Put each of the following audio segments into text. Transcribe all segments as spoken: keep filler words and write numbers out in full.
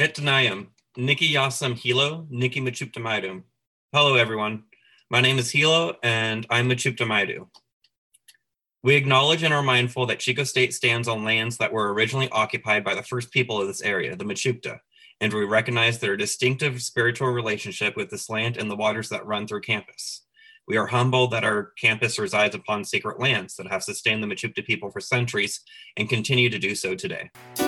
Etnayam, Niki Yasam Hilo, Niki Machuptamaydu. Hello, everyone. My name is Hilo, and I'm Machuptamaydu. We acknowledge and are mindful that Chico State stands on lands that were originally occupied by the first people of this area, the Machupta, and we recognize their distinctive spiritual relationship with this land and the waters that run through campus. We are humbled that our campus resides upon sacred lands that have sustained the Machupta people for centuries and continue to do so today.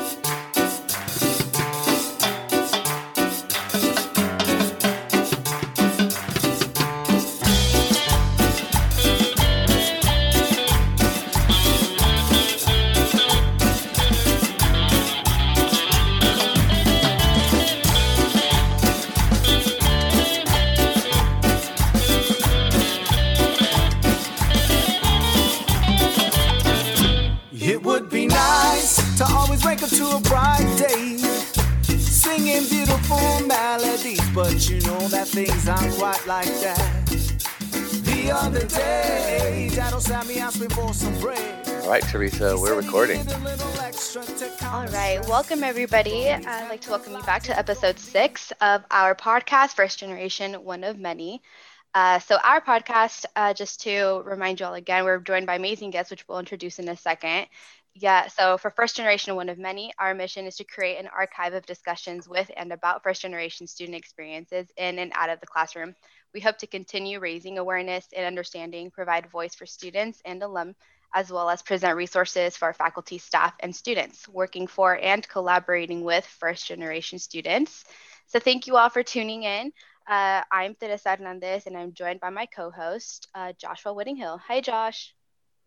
To a bright day, singing beautiful melodies, but you know that things aren't quite like that. The other day, Dad Sammy asked me for some bread. All right, Teresa, we're recording. All right, welcome everybody. I'd like to welcome you back to episode six of our podcast, First Generation, One of Many. Uh, so our podcast, uh, just to remind you all again, we're joined by amazing guests, which we'll introduce in a second. Yeah, so for First Generation, One of Many, our mission is to create an archive of discussions with and about first generation student experiences in and out of the classroom. We hope to continue raising awareness and understanding, provide voice for students and alum, as well as present resources for our faculty, staff, and students working for and collaborating with first generation students. So thank you all for tuning in. Uh, I'm Teresa Hernandez, and I'm joined by my co-host, uh, Joshua Whittinghill. Hi, Josh.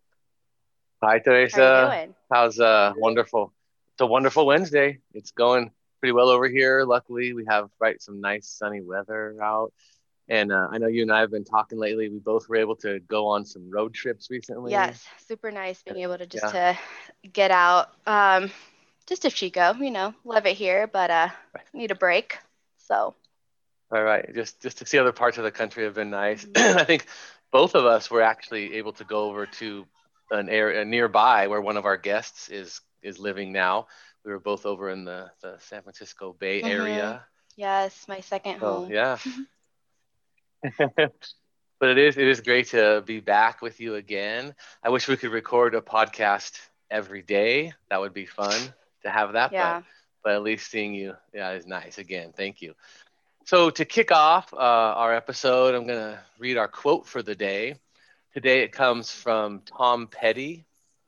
Hi, Teresa. How are you doing? How's uh wonderful? It's a wonderful Wednesday. It's going pretty well over here. Luckily, we have right some nice sunny weather out. And uh, I know you and I have been talking lately. We both were able to go on some road trips recently. Yes, super nice being able to just yeah. to get out. Um, just to Chico, you know, love it here, but uh, right. need a break. So. All right, just just to see other parts of the country have been nice. Mm-hmm. I think both of us were actually able to go over to an area nearby where one of our guests is is living now. We were both over in the, the San Francisco Bay mm-hmm. area. Yes, my second so, home. Yeah. But it is it is great to be back with you again. I wish we could record a podcast every day. That would be fun to have that. Yeah. But, but at least seeing you, yeah, is nice. Again, thank you. So to kick off uh, our episode, I'm going to read our quote for the day. Today it comes from Tom Petty.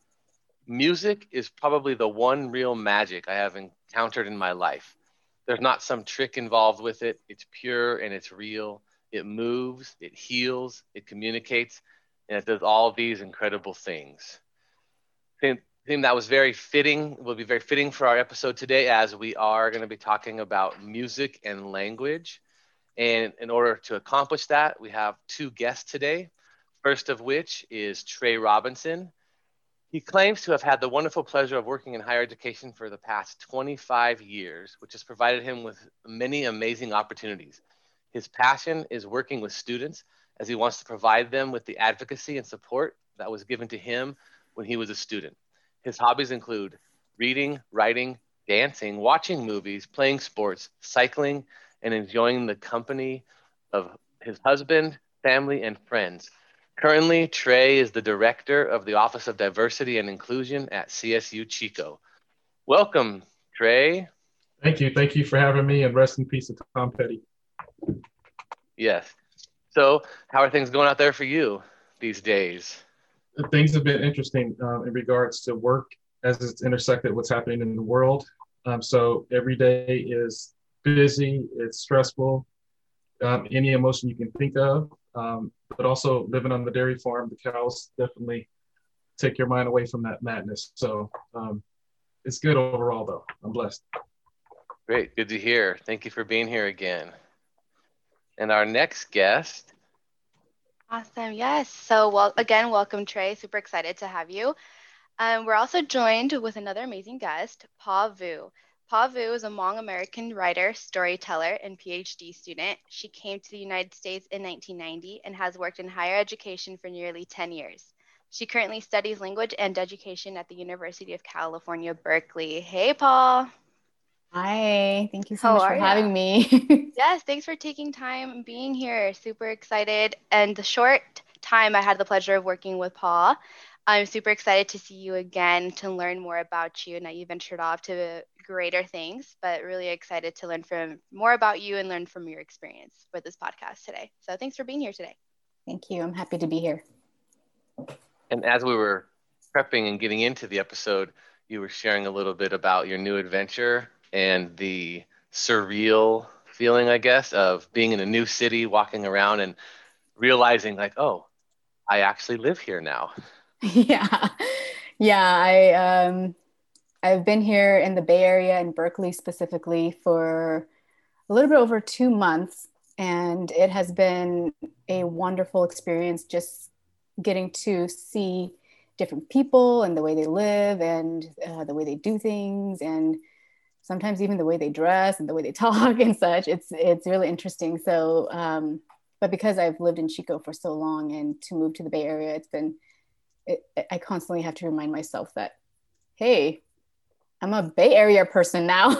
Music is probably the one real magic I have encountered in my life. There's not some trick involved with it. It's pure and it's real. It moves, it heals, it communicates, and it does all these incredible things. I think that was very fitting, will be very fitting for our episode today, as we are going to be talking about music and language. And in order to accomplish that, we have two guests today. First of which is Trey Robinson. He claims to have had the wonderful pleasure of working in higher education for the past twenty-five years, which has provided him with many amazing opportunities. His passion is working with students, as he wants to provide them with the advocacy and support that was given to him when he was a student. His hobbies include reading, writing, dancing, watching movies, playing sports, cycling, and enjoying the company of his husband, family, and friends. Currently, Trey is the director of the Office of Diversity and Inclusion at C S U Chico. Welcome, Trey. Thank you. Thank you for having me, and rest in peace to Tom Petty. Yes. So how are things going out there for you these days? Things have been interesting um, in regards to work as it's intersected what's happening in the world. Um, so every day is busy, it's stressful, um, any emotion you can think of. Um, but also living on the dairy farm, the cows definitely take your mind away from that madness. So um, it's good overall, though. I'm blessed. Great. Good to hear. Thank you for being here again. And our next guest. Awesome. Yes. So, well, again, welcome, Trey. Super excited to have you. Um, we're also joined with another amazing guest, Pa Vu. Pa Vu is a Hmong American writer, storyteller, and PhD student. She came to the United States in nineteen ninety and has worked in higher education for nearly ten years. She currently studies language and education at the University of California, Berkeley. Hey, Paul. Hi, thank you so How much are for ya? having me. Yes, thanks for taking time and being here. Super excited. And the short time I had the pleasure of working with Paul, I'm super excited to see you again to learn more about you. Now you ventured off to greater things, but really excited to learn from more about you and learn from your experience for this podcast today. So thanks for being here today. Thank you. I'm happy to be here. And as we were prepping and getting into the episode, you were sharing a little bit about your new adventure and the surreal feeling, I guess, of being in a new city, walking around and realizing like, oh, I actually live here now. Yeah. Yeah, I um I've been here in the Bay Area in Berkeley specifically for a little bit over two months, and it has been a wonderful experience just getting to see different people and the way they live and uh, the way they do things, and sometimes even the way they dress and the way they talk and such. It's it's really interesting. So, um, but because I've lived in Chico for so long, and to move to the Bay Area, it's been it, I constantly have to remind myself that, hey, I'm a Bay Area person now.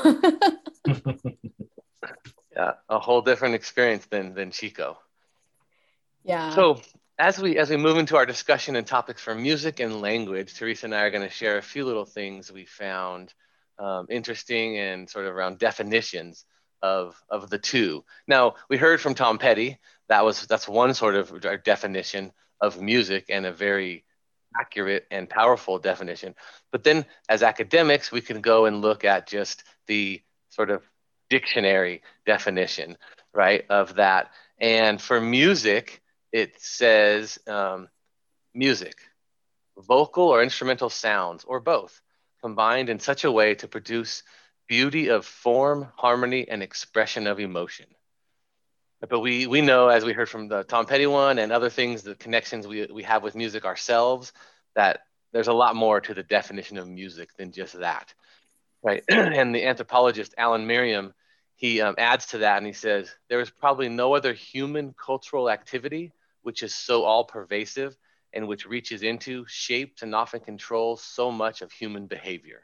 Yeah, a whole different experience than than Chico. Yeah. So as we as we move into our discussion and topics for music and language, Teresa and I are going to share a few little things we found um, interesting and sort of around definitions of of the two. Now we heard from Tom Petty. That was that's one sort of definition of music, and a very accurate and powerful definition. But then as academics, we can go and look at just the sort of dictionary definition, right, of that. And for music, it says um, music, vocal or instrumental sounds, or both, combined in such a way to produce beauty of form, harmony, and expression of emotion. But we we know, as we heard from the Tom Petty one and other things, the connections we, we have with music ourselves, that there's a lot more to the definition of music than just that, right? And the anthropologist Alan Merriam, he um, adds to that, and he says, there is probably no other human cultural activity which is so all-pervasive and which reaches into, shapes, and often controls so much of human behavior.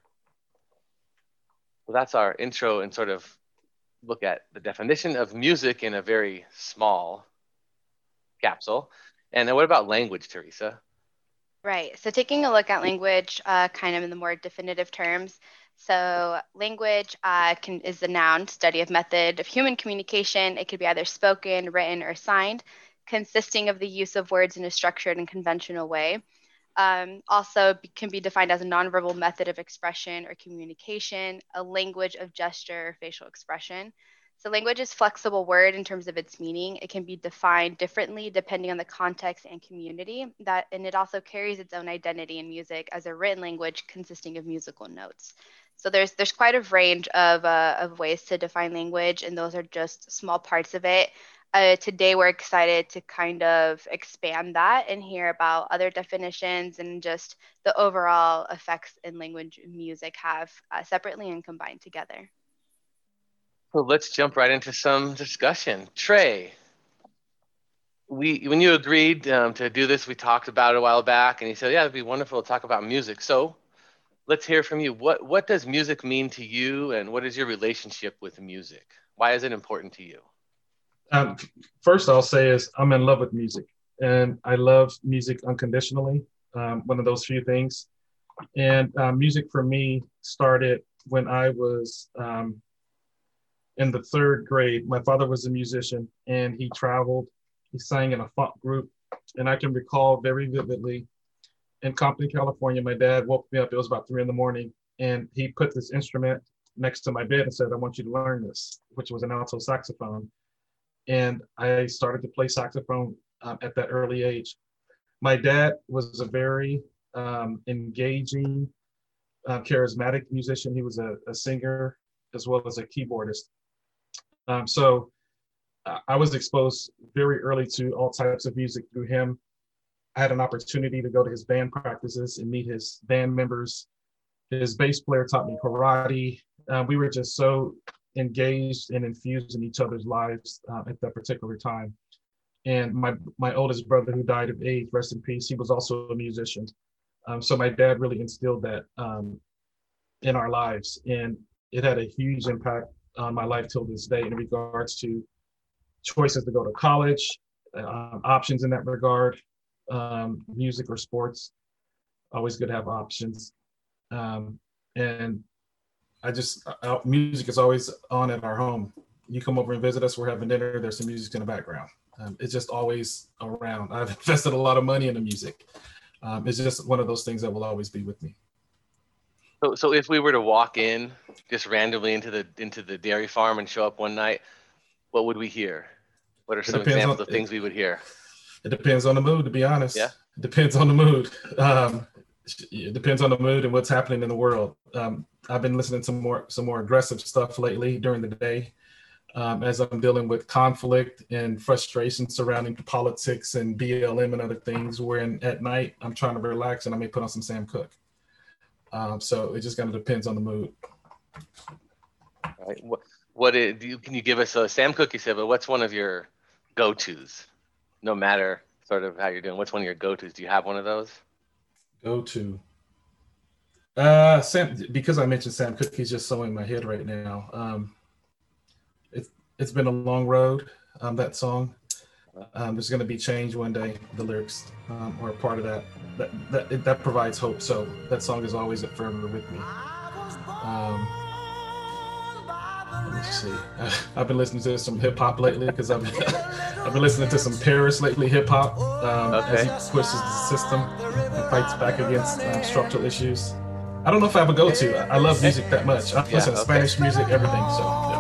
Well, that's our intro and sort of look at the definition of music in a very small capsule. And then what about language, Teresa? Right. So taking a look at language, uh, kind of in the more definitive terms. So language uh, can, is the noun, study of method of human communication. It could be either spoken, written, or signed, consisting of the use of words in a structured and conventional way. Um, also be, can be defined as a nonverbal method of expression or communication, a language of gesture or facial expression. So language is a flexible word in terms of its meaning. It can be defined differently depending on the context and community. That, and it also carries its own identity in music as a written language consisting of musical notes. So there's there's quite a range of, uh, of ways to define language, and those are just small parts of it. Uh, today, we're excited to kind of expand that and hear about other definitions and just the overall effects in language and music have uh, separately and combined together. So let's jump right into some discussion. Trey, we when you agreed um, to do this, we talked about it a while back, and you said, yeah, it'd be wonderful to talk about music. So let's hear from you. What, what does music mean to you, and what is your relationship with music? Why is it important to you? Um, first, I'll say is I'm in love with music, and I love music unconditionally. Um, one of those few things. And uh, music for me started when I was um, in the third grade. My father was a musician, and he traveled. He sang in a funk group, and I can recall very vividly in Compton, California, my dad woke me up. It was about three in the morning, and he put this instrument next to my bed and said, I want you to learn this, which was an alto saxophone. And I started to play saxophone um, at that early age. My dad was a very um, engaging, uh, charismatic musician. He was a, a singer as well as a keyboardist. Um, so uh, I was exposed very early to all types of music through him. I had an opportunity to go to his band practices and meet his band members. His bass player taught me karate. Uh, we were just so engaged and infused in each other's lives uh, at that particular time. And my my oldest brother, who died of AIDS, rest in peace, he was also a musician. Um, so my dad really instilled that um, in our lives. And it had a huge impact on my life till this day in regards to choices to go to college, um, options in that regard, um, music or sports. Always good to have options. Um, and I just, uh, music is always on in our home. You come over and visit us, we're having dinner, there's some music in the background. Um, it's just always around. I've invested a lot of money in the music. Um, it's just one of those things that will always be with me. So, so if we were to walk in just randomly into the into the dairy farm and show up one night, what would we hear? What are some examples on, of things it, we would hear? It depends on the mood, to be honest. Yeah. It depends on the mood. Um, it depends on the mood and what's happening in the world. Um, I've been listening to more some more aggressive stuff lately during the day. Um, as I'm dealing with conflict and frustration surrounding politics and B L M and other things, where at night I'm trying to relax and I may put on some Sam Cooke. Um, so it just kind of depends on the mood. All right. What, what is, do you, can you give us a Sam Cooke, you said, but what's one of your go-tos? No matter sort of how you're doing, what's one of your go-tos? Do you have one of those? Go-to. Uh, Sam, because I mentioned Sam Cooke, he's just so in my head right now. Um, It's it's been a long road. Um, that song. Um, there's going to be change one day. The lyrics um, are a part of that. That that it, that provides hope. So that song is always forever with me. Um, let me see. I've been listening to some hip hop lately because I've been, I've been listening to some Paris lately hip hop um, okay. as he pushes the system and fights back against um, structural issues. I don't know if I have a go-to. I, I love music that much. I listen yeah, to okay. Spanish music, everything. So. Yeah.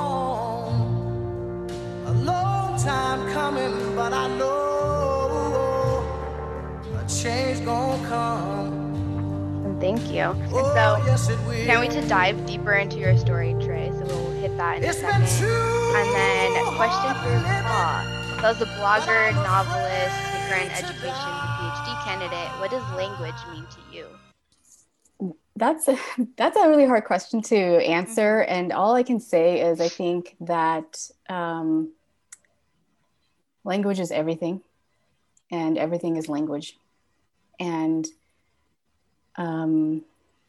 But I know a change gonna come. Thank you. And so, oh, yes, can we to dive deeper into your story, Trey? So we'll hit that in it's a second. And then, question for Paul. So, as a blogger, novelist, speaker in education, PhD candidate, what does language mean to you? That's a, that's a really hard question to answer. Mm-hmm. And all I can say is I think that um, language is everything, and everything is language. And um,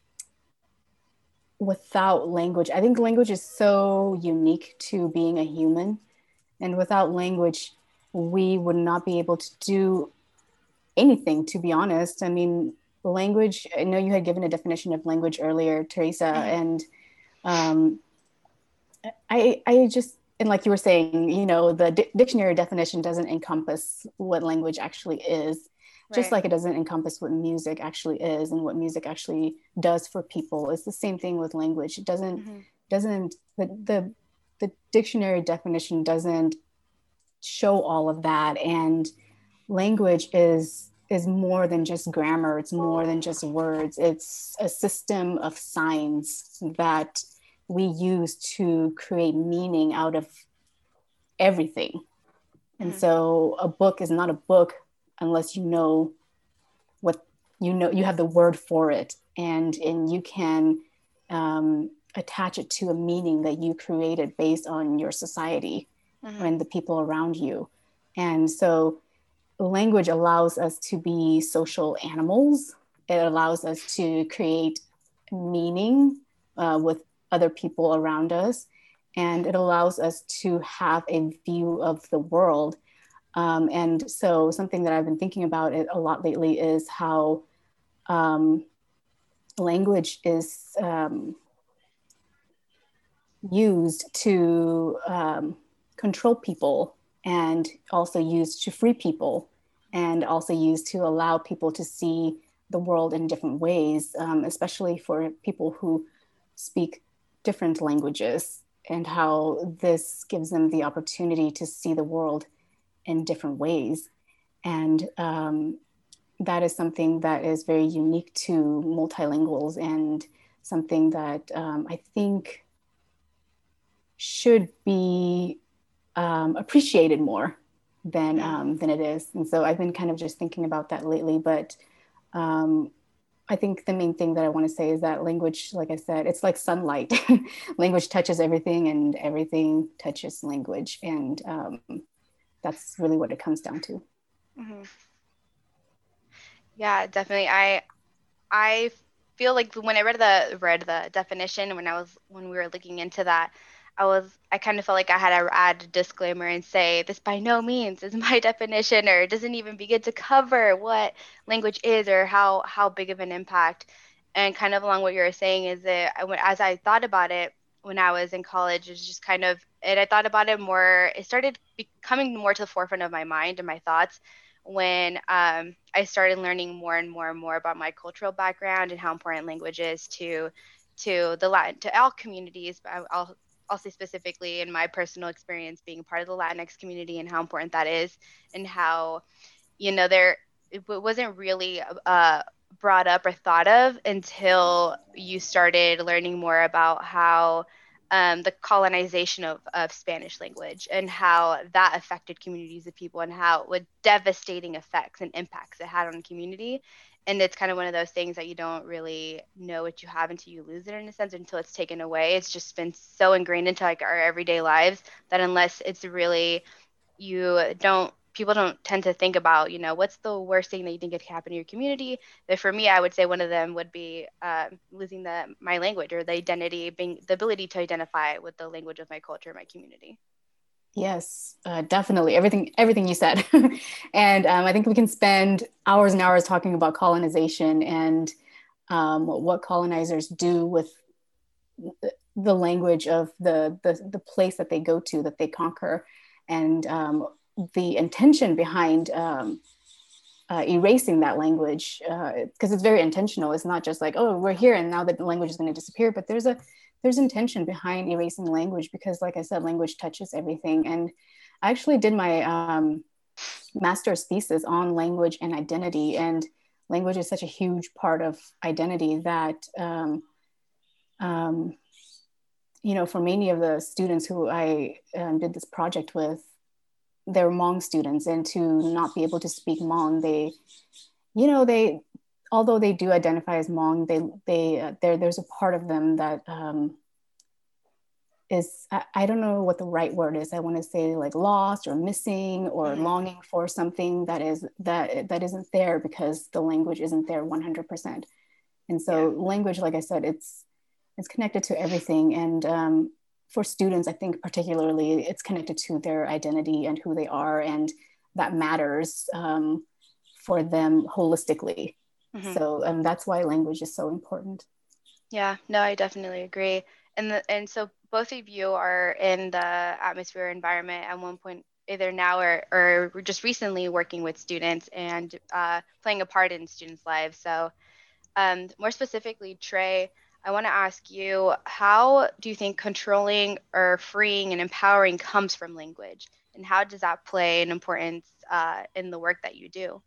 without language, I think language is so unique to being a human. And without language, we would not be able to do anything, to be honest. I mean, language, I know you had given a definition of language earlier, Teresa, and um, I, I just, and like you were saying, you know, the di- dictionary definition doesn't encompass what language actually is, right. Just like it doesn't encompass what music actually is and what music actually does for people. It's the same thing with language. It doesn't, mm-hmm. doesn't, the, the, the dictionary definition doesn't show all of that. And language is, is more than just grammar. It's more than just words. It's a system of signs that we use to create meaning out of everything. And mm-hmm. so a book is not a book unless you know what, you know, you have the word for it, and, and you can um, attach it to a meaning that you created based on your society mm-hmm. and the people around you. And so language allows us to be social animals. It allows us to create meaning uh, with other people around us, and it allows us to have a view of the world. Um, and so something that I've been thinking about it a lot lately is how um, language is um, used to um, control people, and also used to free people, and also used to allow people to see the world in different ways, um, especially for people who speak different languages, and how this gives them the opportunity to see the world in different ways. And um, that is something that is very unique to multilinguals, and something that um, I think should be um, appreciated more than, um, than it is. And so I've been kind of just thinking about that lately, but um, I think the main thing that I want to say is that language, like I said, it's like sunlight. Language touches everything, and everything touches language. And um, that's really what it comes down to. Mm-hmm. Yeah, definitely. I, I feel like when I read the read the definition, when I was when we were looking into that, I was I kind of felt like I had to add a disclaimer and say this by no means is my definition, or it doesn't even begin to cover what language is or how how big of an impact. And kind of along what you were saying is that I, as I thought about it when I was in college, it's just kind of, and I thought about it more, it started becoming more to the forefront of my mind and my thoughts when um, I started learning more and more and more about my cultural background and how important language is to to the Latin, to all communities, but I'll, I'll say specifically in my personal experience being part of the Latinx community and how important that is, and how, you know, there, it wasn't really uh, brought up or thought of until you started learning more about how um, the colonization of, of Spanish language and how that affected communities of people and how what devastating effects and impacts it had on the community. And it's kind of one of those things that you don't really know what you have until you lose it, in a sense, until it's taken away. It's just been so ingrained into like our everyday lives that unless it's really, you don't, people don't tend to think about, you know, what's the worst thing that you think could happen in your community. But for me, I would say one of them would be uh, losing the my language, or the identity, being the ability to identify with the language of my culture, my community. Yes, uh, definitely. Everything, everything you said. And um, I think we can spend hours and hours talking about colonization and um, what colonizers do with the language of the, the, the place that they go to, that they conquer, and um, the intention behind um, uh, erasing that language, because uh, it's very intentional. It's not just like, oh, we're here and now the language is going to disappear, but there's a there's intention behind erasing language, because like I said, language touches everything. And I actually did my um, master's thesis on language and identity, and language is such a huge part of identity that, um, um, you know, for many of the students who I um, did this project with, they're Hmong students, and to not be able to speak Hmong, they, you know, they, although they do identify as Hmong, they, they, uh, there, there's a part of them that um, is, I, I don't know what the right word is. I want to say like lost or missing or mm-hmm. longing for something that is, that, that isn't there because the language isn't there one hundred percent. And so yeah. language, like I said, it's, it's connected to everything. And um, for students, I think particularly it's connected to their identity and who they are, and that matters um, for them holistically. Mm-hmm. So um, that's why language is so important. Yeah, no, I definitely agree. And the, and so both of you are in the atmosphere environment at one point, either now or, or just recently working with students and uh, playing a part in students' lives. So um, more specifically, Trey, I want to ask you, how do you think controlling or freeing and empowering comes from language? And how does that play an importance uh, in the work that you do?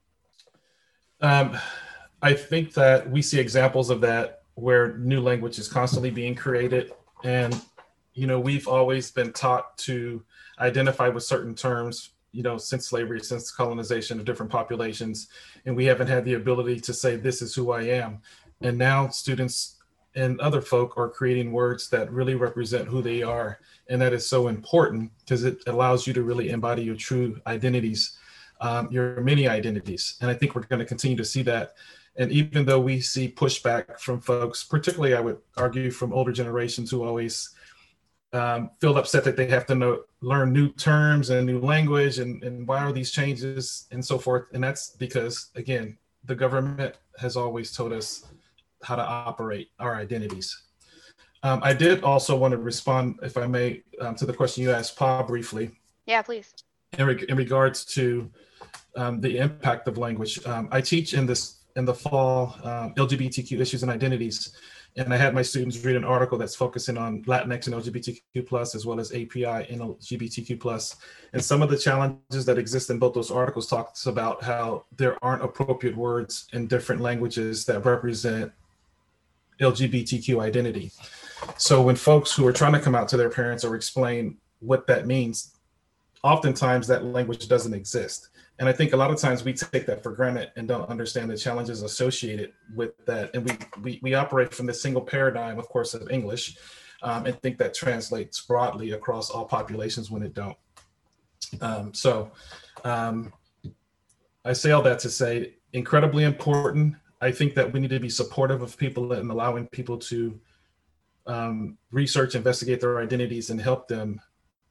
Um, I think that we see examples of that where new language is constantly being created. And, you know, we've always been taught to identify with certain terms, you know, since slavery, since colonization of different populations. And we haven't had the ability to say, this is who I am. And now students and other folk are creating words that really represent who they are. And that is so important because it allows you to really embody your true identities. Um, your many identities. And I think we're going to continue to see that. And even though we see pushback from folks, particularly I would argue from older generations who always um, feel upset that they have to know, learn new terms and new language, and, and why are these changes and so forth. And that's because, again, the government has always told us how to operate our identities. Um, I did also want to respond, if I may, um, to the question you asked, Pa, briefly. Yeah, please. In, re- in regards to Um, the impact of language. Um, I teach in this in the fall um, L G B T Q issues and identities, and I had my students read an article that's focusing on Latinx and L G B T Q plus, as well as A P I and L G B T Q plus. And some of the challenges that exist in both those articles talks about how there aren't appropriate words in different languages that represent L G B T Q identity. So when folks who are trying to come out to their parents or explain what that means, oftentimes that language doesn't exist. And I think a lot of times we take that for granted and don't understand the challenges associated with that. And we we, we operate from this single paradigm, of course, of English, um, and think that translates broadly across all populations when it don't. Um, so um, I say all that to say, incredibly important. I think that we need to be supportive of people and allowing people to um, research, investigate their identities, and help them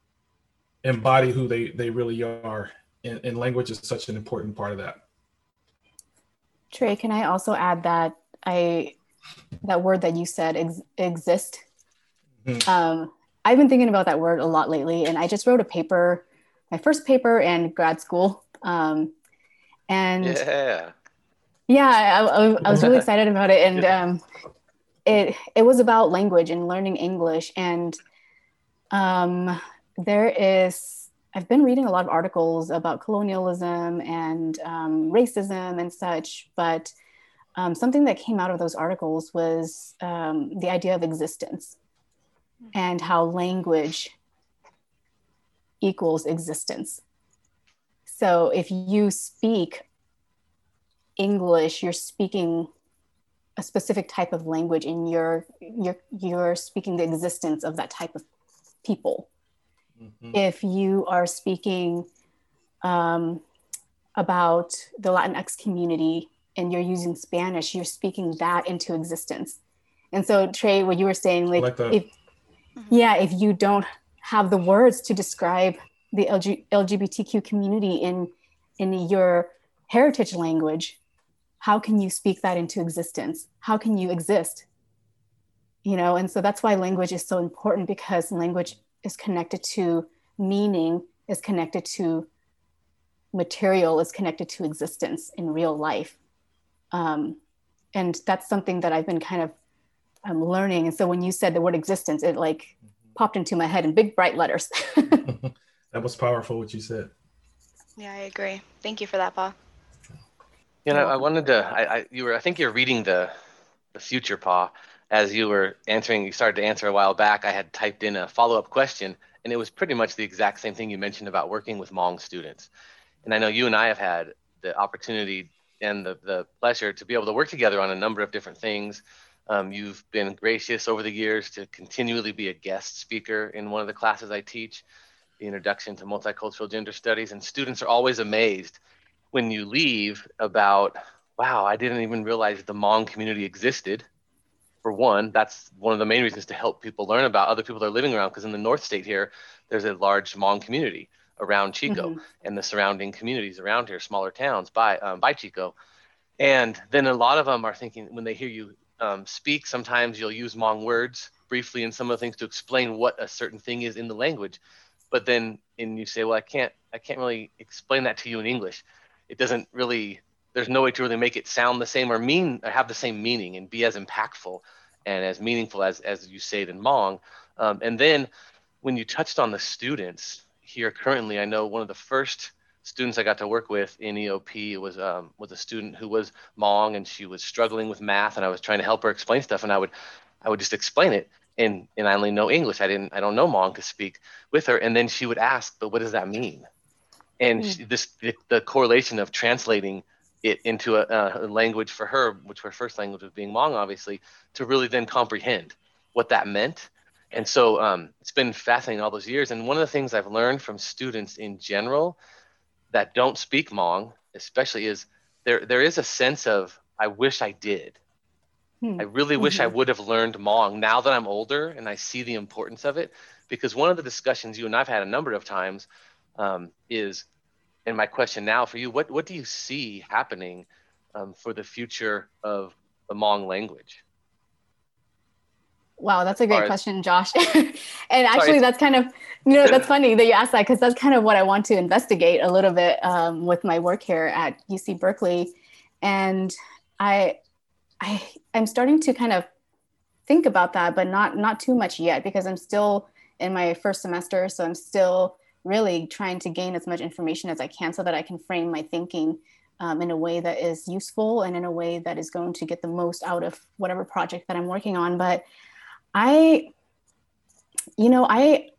embody who they, they really are. And, and language is such an important part of that. Trey, can I also add that I that word that you said, ex- exist? Mm-hmm. Um, I've been thinking about that word a lot lately, and I just wrote a paper, my first paper in grad school. Um, and yeah, yeah, I, I, I was really excited about it. And um, it it was about language and learning English. And um, there is, I've been reading a lot of articles about colonialism and um, racism and such, but um, something that came out of those articles was um, the idea of existence and how language equals existence. So if you speak English, you're speaking a specific type of language, and you're you're you're speaking the existence of that type of people. Mm-hmm. If you are speaking um, about the Latinx community and you're using Spanish, you're speaking that into existence. And so, Trey, what you were saying, like, like if yeah, if you don't have the words to describe the L G- L G B T Q community in in your heritage language, how can you speak that into existence? How can you exist? You know, and so that's why language is so important, because language is connected to meaning, is connected to material, is connected to existence in real life. Um, and that's something that I've been kind of um, learning. And so when you said the word existence, it like mm-hmm. popped into my head in big, bright letters. That was powerful, what you said. Yeah, I agree. Thank you for that, Pa. You know, I wanted to, I, I, you were, I think you're reading the, the future, Pa, as you were answering, you started to answer a while back. I had typed in a follow-up question, and it was pretty much the exact same thing you mentioned about working with Hmong students. And I know you and I have had the opportunity and the, the pleasure to be able to work together on a number of different things. Um, you've been gracious over the years to continually be a guest speaker in one of the classes I teach, the Introduction to Multicultural Gender Studies, and students are always amazed when you leave about, wow, I didn't even realize the Hmong community existed. For one, that's one of the main reasons to help people learn about other people that are living around, because in the North State here, there's a large Hmong community around Chico mm-hmm. and the surrounding communities around here, smaller towns by um, by Chico. And then a lot of them are thinking, when they hear you um, speak, sometimes you'll use Hmong words briefly in some of the things to explain what a certain thing is in the language. But then and you say, well, I can't, I can't really explain that to you in English. It doesn't really, there's no way to really make it sound the same or mean or have the same meaning and be as impactful and as meaningful as, as you say it in Hmong. Um, and then when you touched on the students here currently, I know one of the first students I got to work with in E O P was um, was a student who was Hmong, and she was struggling with math, and I was trying to help her explain stuff, and I would I would just explain it, and and I only know English. I didn't I don't know Hmong to speak with her, and then she would ask, but what does that mean? And mm. she, this the, the correlation of translating it into a, a language for her, which her first language was being Hmong, obviously, to really then comprehend what that meant. And so um, it's been fascinating all those years. And one of the things I've learned from students in general that don't speak Hmong, especially, is there there is a sense of, I wish I did. Hmm. I really mm-hmm. wish I would have learned Hmong now that I'm older and I see the importance of it. Because one of the discussions you and I've had a number of times um, is, and my question now for you, what, what do you see happening um, for the future of the Hmong language? Wow, that's a great question, Josh. And actually, Sorry. that's kind of, you know, that's funny that you asked that, because that's kind of what I want to investigate a little bit um, with my work here at U C Berkeley. And I, I, I'm starting to kind of think about that, but not not too much yet, because I'm still in my first semester. So I'm still really trying to gain as much information as I can so that I can frame my thinking um, in a way that is useful and in a way that is going to get the most out of whatever project that I'm working on. But I, you know, I,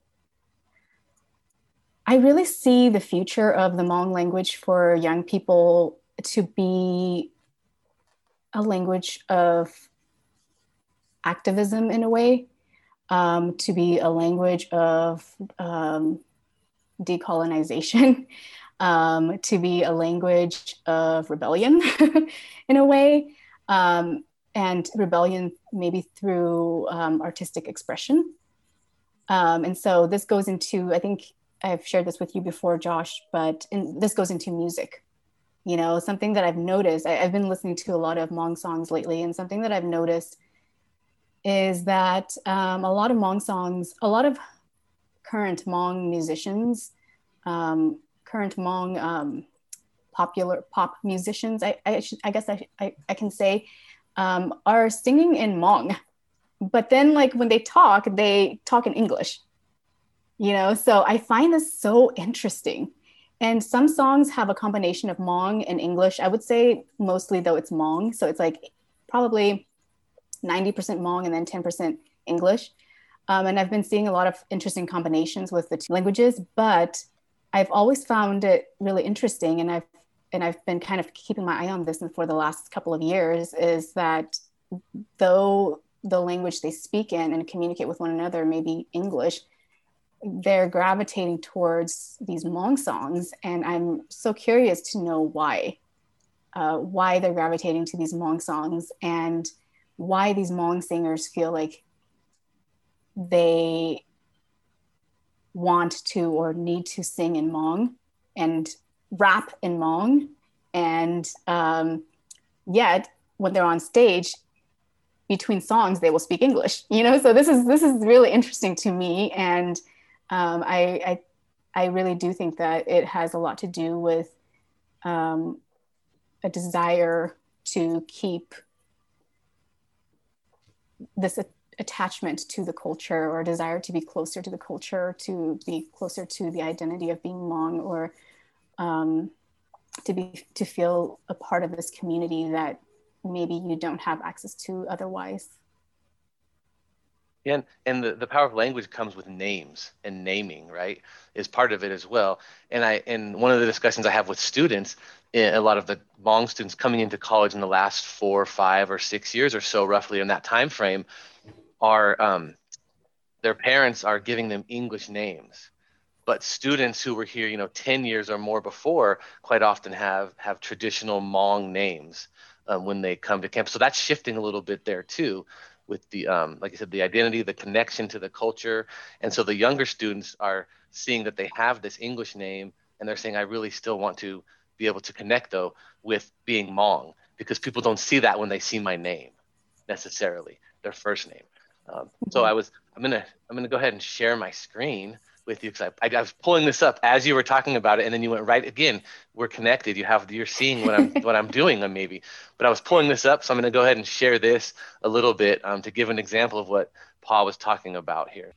I really see the future of the Hmong language for young people to be a language of activism in a way, um, to be a language of um, decolonization, um, to be a language of rebellion in a way. um, and rebellion maybe through um, artistic expression. Um, and so this goes into, I think I've shared this with you before, Josh, but in, this goes into music. You know, something that I've noticed, I, I've been listening to a lot of Hmong songs lately, and something that I've noticed is that um, a lot of Hmong songs, a lot of current Hmong musicians, um, current Hmong um, popular pop musicians, I, I, should, I guess I, I, I can say, um, are singing in Hmong. But then like when they talk, they talk in English, you know? So I find this so interesting. And some songs have a combination of Hmong and English. I would say mostly though it's Hmong. So it's like probably ninety percent Hmong and then ten percent English. Um, and I've been seeing a lot of interesting combinations with the two languages, but I've always found it really interesting. And I've, and I've been kind of keeping my eye on this for the last couple of years, is that though the language they speak in and communicate with one another may be English, they're gravitating towards these Hmong songs. And I'm so curious to know why, uh, why they're gravitating to these Hmong songs, and why these Hmong singers feel like they want to or need to sing in Hmong and rap in Hmong. And um, yet when they're on stage, between songs, they will speak English, you know? So this is, this is really interesting to me. And Um, I, I, I really do think that it has a lot to do with um, a desire to keep this a- attachment to the culture, or a desire to be closer to the culture, to be closer to the identity of being Hmong, or um, to be to feel a part of this community that maybe you don't have access to otherwise. And, and the, the power of language comes with names, and naming, right, is part of it as well. And I and one of the discussions I have with students, a lot of the Hmong students coming into college in the last four, five, or six years or so, roughly in that time frame, are um, their parents are giving them English names. But students who were here, you know, ten years or more before, quite often have have traditional Hmong names um, when they come to campus. So that's shifting a little bit there too, with the, um, like I said, the identity, the connection to the culture. And so the younger students are seeing that they have this English name, and they're saying, I really still want to be able to connect though with being Hmong, because people don't see that when they see my name necessarily, their first name. Um, so I was, I'm gonna, I'm gonna go ahead and share my screen with you, because I, I, I was pulling this up as you were talking about it, and then you went right again. We're connected. You have, you're seeing what I'm what I'm doing, maybe. But I was pulling this up, so I'm going to go ahead and share this a little bit um, to give an example of what Paul was talking about here.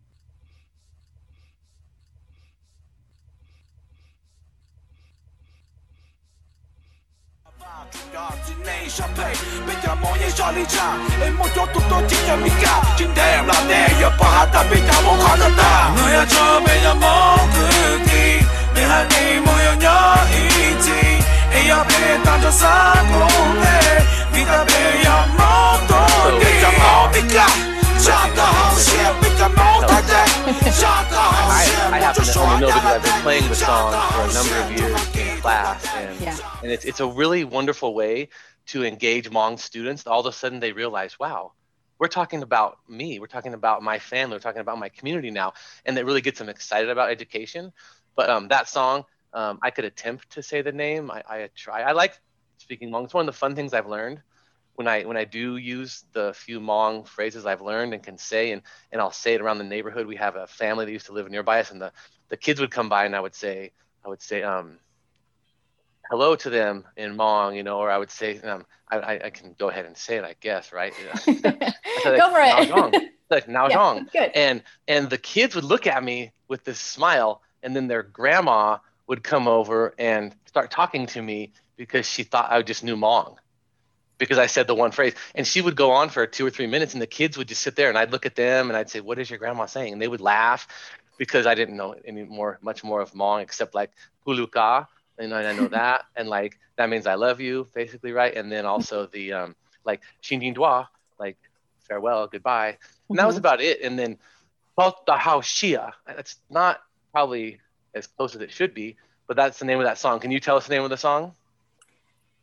I, I happen to only know because I've been playing the song for a number of years in class, and, Yeah. and it's, it's a really wonderful way to engage Hmong students. All of a sudden they realize, wow, we're talking about me, we're talking about my family, we're talking about my community now, and that really gets them excited about education. But um, that song, um, I could attempt to say the name. I, I try. I like speaking Hmong. It's one of the fun things I've learned. When I when I do use the few Hmong phrases I've learned and can say, and, and I'll say it around the neighborhood. We have a family that used to live nearby us, and the, the kids would come by, and I would say, I would say, um, hello to them in Hmong, you know, or I would say, um, I, I, I can go ahead and say it, I guess, right? Go for it. Like Nao Yeah, Zhong. good. And and the kids would look at me with this smile, and then their grandma would come over and start talking to me because she thought I just knew Hmong, because I said the one phrase. And she would go on for two or three minutes, and the kids would just sit there, and I'd look at them and I'd say, what is your grandma saying? And they would laugh, because I didn't know any more, much more of Hmong except like Huluka, and I know that, and like that means I love you, basically, right? And then also the um like Xinjin Dua, like farewell, goodbye. And mm-hmm. That was about it. And then Bao Shia, that's not probably as close as it should be, but that's the name of that song. Can you tell us the name of the song?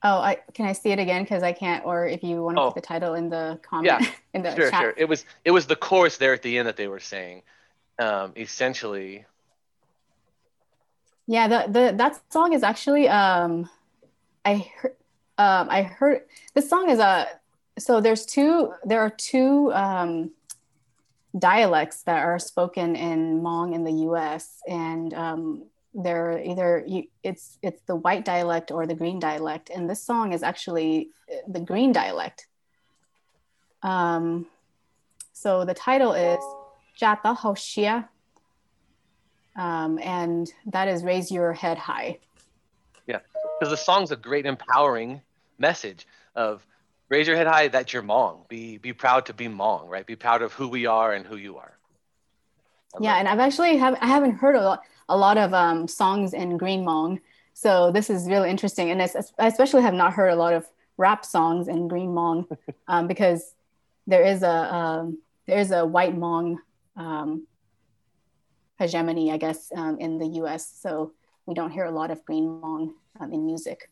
Oh, I, can I see it again? Because I can't, or if you want to Oh. put the title in the comment, Yeah, in the sure, chat. sure. It was it was the chorus there at the end that they were saying. Um, essentially, Yeah, the, the that song is actually um, I heard um, I heard this song is a so there's two there are two um, dialects that are spoken in Hmong in the U S and um, they're either you, it's it's the white dialect or the green dialect, and this song is actually the green dialect. Um, so the title is Jata Hoshia. Um, and that is raise your head high. yeah, because the song's a great empowering message of raise your head high that you're Hmong. Be be proud to be Hmong, right? Be proud of who we are and who you are. I Yeah, love and that. I've actually have I haven't heard a lot a lot of um, songs in Green Hmong, so this is really interesting. And it's, I especially have not heard a lot of rap songs in Green Hmong um, because there is a um, there is a white Hmong um, hegemony, I guess, um, in the U S. So we don't hear a lot of Green Hmong um, in music.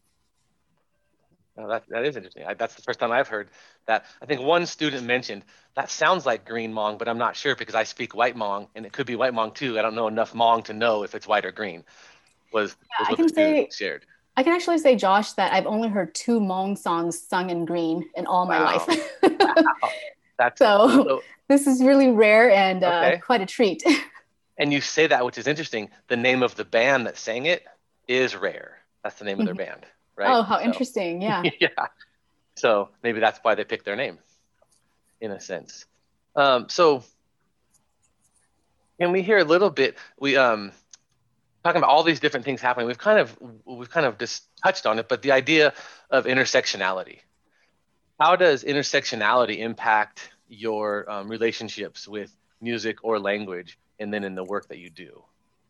Oh, that, that is interesting. I, that's the first time I've heard that. I think one student mentioned, that sounds like Green Hmong, but I'm not sure because I speak white Hmong, and it could be white Hmong too. I don't know enough Hmong to know if it's white or green, was, Yeah, was I what can the student say- shared. I can actually say, Josh, that I've only heard two Hmong songs sung in green in all my Wow. life. Wow. That's, so, so, this is really rare and uh, Okay. quite a treat. and you say that, which is interesting. The name of the band that sang it is Rare. That's the name of their band, right? Oh, how So- interesting. Yeah. yeah. So maybe that's why they picked their name, in a sense. Um, so can we hear a little bit? We um talking about all these different things happening. We've kind of we've kind of just touched on it, but the idea of intersectionality. How does intersectionality impact your um, relationships with music or language, and then in the work that you do?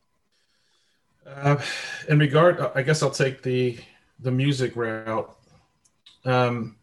Uh, in regard, I guess I'll take the the music route. Um,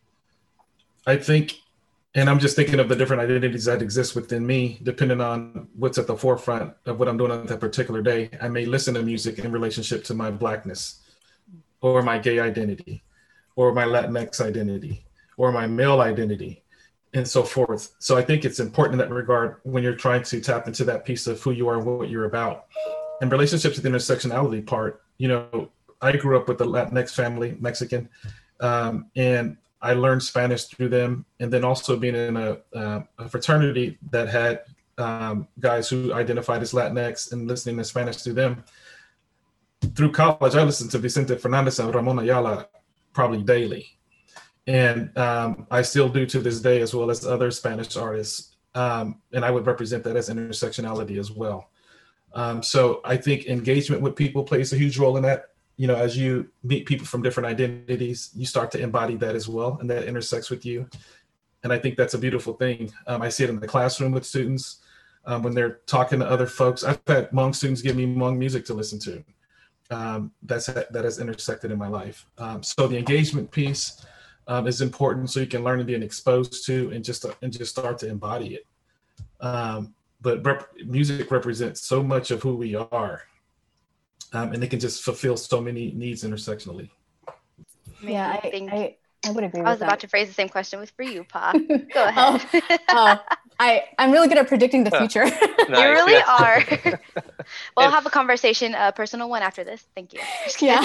I think, and I'm just thinking of the different identities that exist within me, depending on what's at the forefront of what I'm doing on that particular day. I may listen to music in relationship to my Blackness, or my gay identity, or my Latinx identity, or my male identity, and so forth. So I think it's important in that regard when you're trying to tap into that piece of who you are and what you're about. In relationships with the intersectionality part, you know, I grew up with the Latinx family, Mexican, um, and I learned Spanish through them. And then also being in a, uh, a fraternity that had um, guys who identified as Latinx and listening to Spanish through them. Through college, I listened to Vicente Fernandez and Ramon Ayala probably daily. And um, I still do to this day, as well as other Spanish artists. Um, and I would represent that as intersectionality as well. Um, so I think engagement with people plays a huge role in that. You know, as you meet people from different identities, you start to embody that as well, and that intersects with you. And I think that's a beautiful thing. Um, I see it in the classroom with students um, when they're talking to other folks. I've had Hmong students give me Hmong music to listen to. Um, that's that has intersected in my life. Um, so the engagement piece um, is important, so you can learn and be exposed to, and just and just start to embody it. Um, but rep- music represents so much of who we are, um, and it can just fulfill so many needs intersectionally. Yeah, I, think- I, I would agree I was with about that. to phrase the same question with for you, Pa. Go ahead. Oh, oh, I, I'm really good at predicting the future. Nice, You really yeah. are. We'll And- have a conversation, a personal one after this. Thank you. Yeah.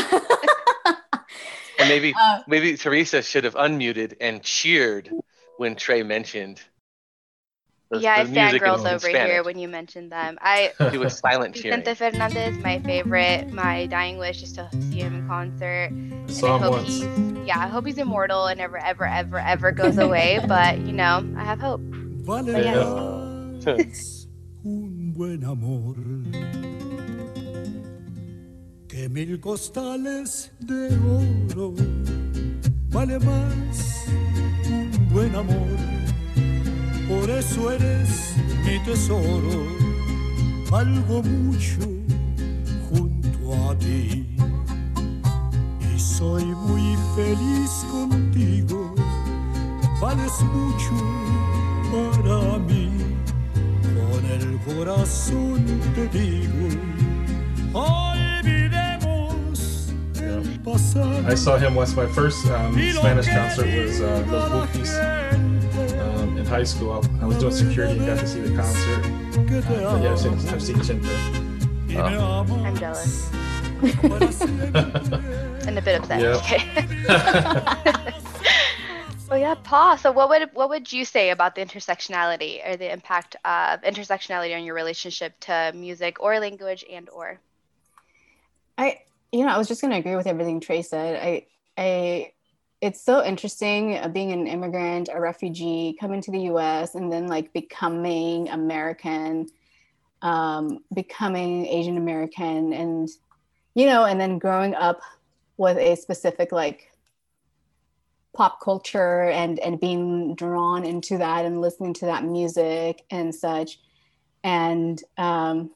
And maybe Uh, maybe Teresa should have unmuted and cheered when Trey mentioned the, yeah, I the music in, fangirled in over here Spanish. when you mentioned them. I He was silent cheering. Vicente Fernandez, my favorite. My dying wish is to see him in concert. And Saw I him hope once. he's yeah, I hope he's immortal and never, ever, ever, ever goes away. But you know, I have hope. Vale But yeah. más un buen amor que mil costales de oro. Vale más un buen amor. Por eso eres mi tesoro. Valgo mucho junto a ti. Y soy muy feliz contigo. Vales mucho para mí. Con el corazón te digo, olvidemos el pasado I saw him once. My first um, Spanish concert was uh, Los Bukis um, in high school. I, I was doing security and got to see the concert. Uh, but yeah, I've seen, I've seen Chinta. Oh. I'm jealous. And a bit upset. Yep. Okay. Well, yeah, Paul. So, what would what would you say about the intersectionality or the impact of intersectionality on your relationship to music or language and or? I, you know, I was just going to agree with everything Trey said. I, I, it's so interesting uh, being an immigrant, a refugee, coming to the U S and then like becoming American, um, becoming Asian American, and you know, and then growing up with a specific like pop culture and and being drawn into that and listening to that music and such. And um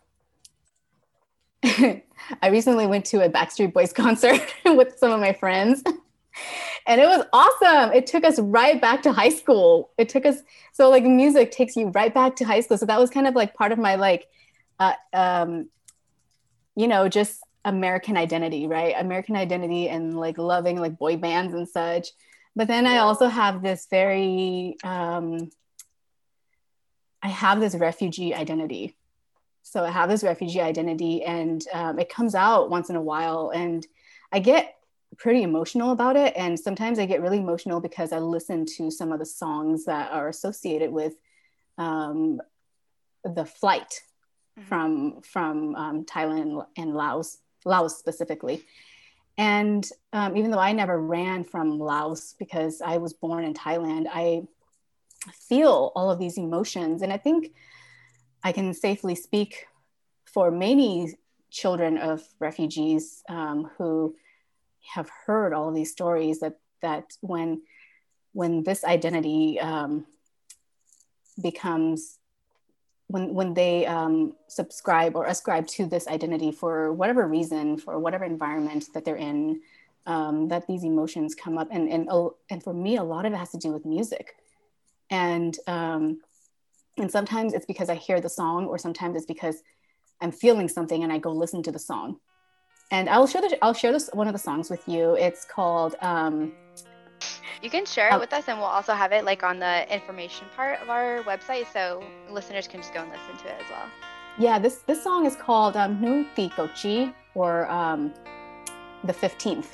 I recently went to a Backstreet Boys concert with some of my friends, and it was awesome. It took us right back to high school. It took us, so like music takes you right back to high school. So that was kind of like part of my like uh um you know, just American identity, right? American identity and like loving like boy bands and such. But then I also have this very, um, I have this refugee identity. So I have this refugee identity, and um, it comes out once in a while, and I get pretty emotional about it. And sometimes I get really emotional because I listen to some of the songs that are associated with um, the flight mm-hmm. from, from um, Thailand and Laos, Laos specifically. And um, even though I never ran from Laos because I was born in Thailand, I feel all of these emotions. And I think I can safely speak for many children of refugees um, who have heard all of these stories that that when, when this identity um, becomes, when, when they um, subscribe or ascribe to this identity for whatever reason, for whatever environment that they're in, um, that these emotions come up. And, and, oh, and for me, a lot of it has to do with music. And, um, and sometimes it's because I hear the song, or sometimes it's because I'm feeling something and I go listen to the song. And I'll share, the, I'll share this, one of the songs with you. It's called, um, you can share it with us, and we'll also have it like on the information part of our website, so listeners can just go and listen to it as well. Yeah, this this song is called um, Nu Ti Ko Chi, or um, the fifteenth.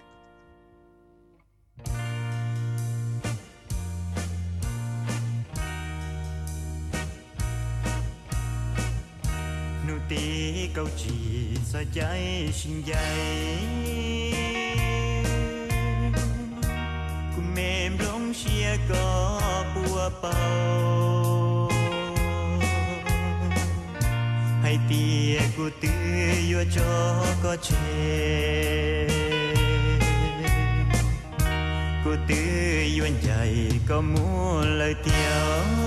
Nu ti câu chỉ sa cháy xin dây mềm rong chia có bùa bao hay tia của tươi yo cho có chê của tươi yo dày có mua lời tiếng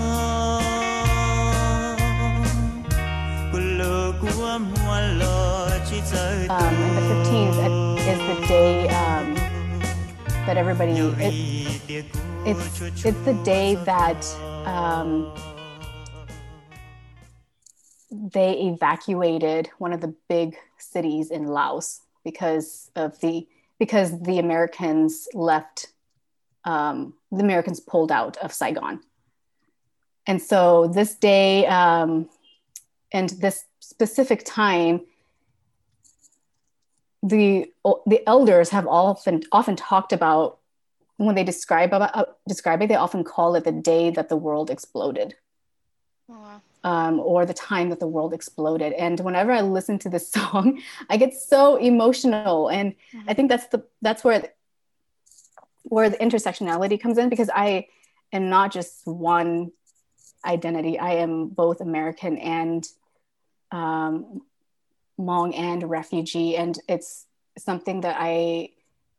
của lơ của mua lo chỉ rơi um, and the fifteenth is the day um, that everybody, it, it's, it's the day that um, they evacuated one of the big cities in Laos because of the, because the Americans left, um, the Americans pulled out of Saigon. And so this day um, and this specific time, the the elders have often often talked about, when they describe about uh, describe it, they often call it the day that the world exploded, oh, wow. um, or the time that the world exploded. And whenever I listen to this song, I get so emotional, and mm-hmm. I think that's the that's where the, where the intersectionality comes in, because I am not just one identity. I am both American and um, Hmong and refugee, and it's something that I